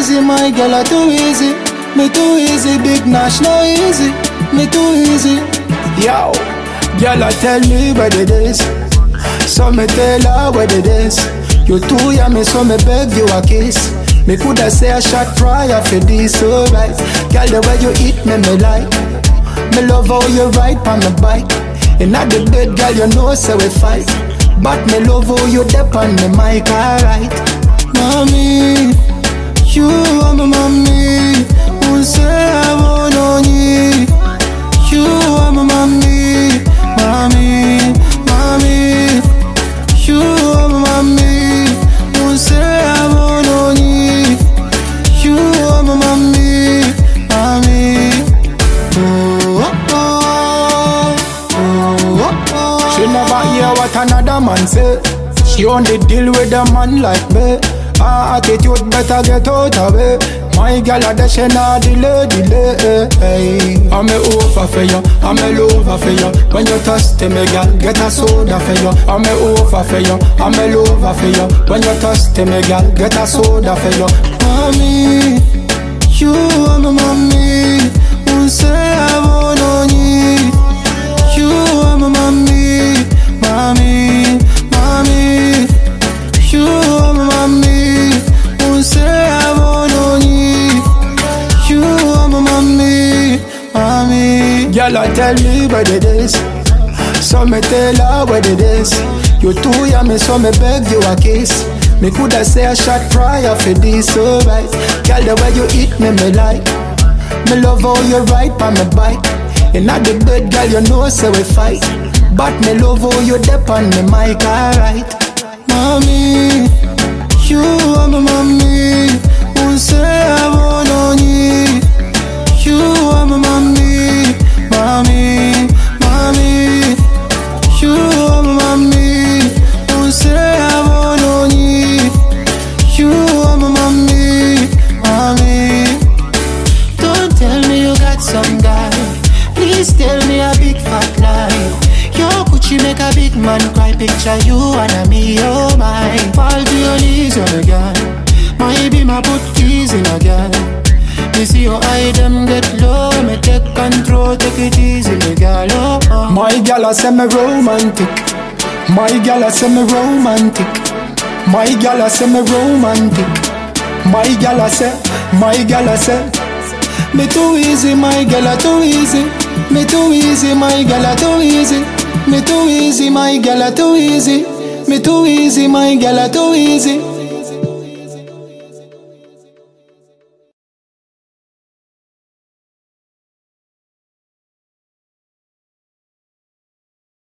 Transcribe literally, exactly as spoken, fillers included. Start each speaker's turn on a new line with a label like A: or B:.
A: easy, my girl, are too easy. Me too easy, big Nash, no easy. Me too easy. Yo, girl, tell me what it is. So me tell her what it is. You too yummy, so me beg you a kiss. Me coulda say a shot prior for this, alright. Girl, the way you eat me, me like. Me love how you ride on my bike. Inna the bed, girl, you know say we fight. But me love how you dip on the mic, alright. Mommy, you are my mommy. Who say I want on you? You are my mommy, mommy, mommy. You are my mommy. Who say I want on you? You are my mommy, mommy. Oh, oh, oh, oh, oh. She never hear what another man say. She only deal with a man like me. Her attitude better get out of way. My girl a dash and a delay, delay. Hey. I'm a over for you, I'm a lover for you. When you thirsty, me girl, get a soda for you. I'm a over for you, I'm a lover for you. When you thirsty, me girl, get a soda for you. Mommy, you are my mommy. Who say I want on you? You are my mommy, mommy, mommy. You are my mommy. Who say I want on you? You are my mommy, mommy. Girl, tell me what it is. So me tell her what it is. You too yummy, so me beg you a kiss. Me coulda say a shot prior for this, alright. Girl, the way you eat me, me like. Me love how you ride on my bike. Inna the bed, girl, you know say we fight. But me love how you dip on the mic, alright. Mommy, you are my mommy. Who say I want on you? You are my mommy, mommy, mommy. You are my mommy. Who say I want on you? You are my mommy, mommy. Don't tell me you got some guy. Please tell me a big fat lie. Your Gucci make a big man cry. Picture you and me, oh my. Fall to your knees, you're a girl. Maybe my put keys in a girl. Me see your eye, them get low. Me take control, take it easy, me girl, oh, oh. My girl, I say me romantic. My girl, I say me romantic. My girl, I say me romantic. My girl, I say, my girl, I say. Me too easy, my girl, I too easy. Me too easy, my girl, I too easy. Me too easy, my girl, I too easy. Me too easy, my girl, I too easy.